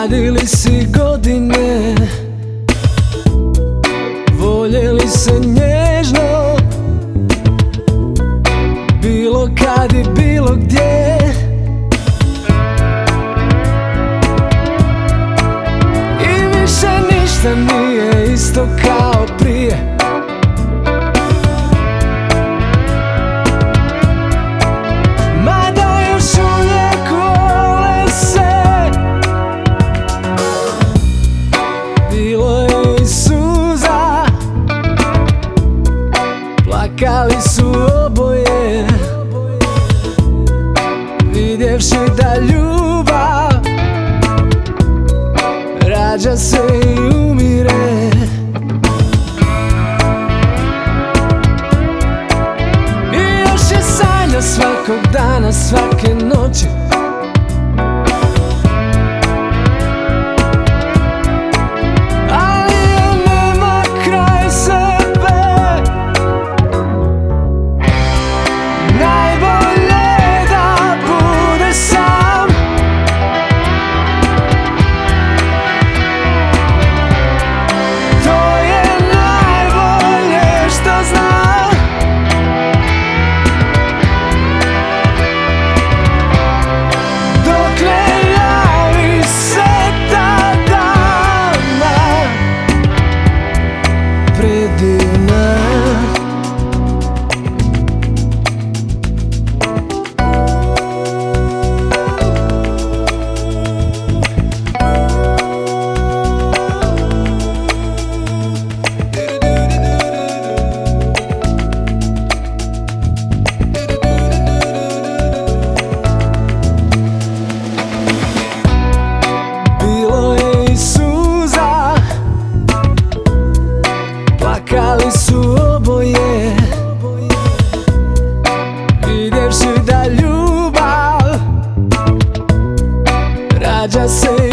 Radili si godine, voljeli se nježno, bilo kad i bilo gdje. I više ništa nije isto kao prije. Mada još uvijek vole se. Bilo je i suza, plakali su oboje, vidjevši da ljubav rađa se i umire. I još je sanja svakog dana, svake noći. Ali je nema kraj sebe. Najbolje da bude sam. To je najbolje što znam. Dok ne javi se ta dama predivna. Bilo je i suza, plakali su oboje, vidjevši da ljubav rađa se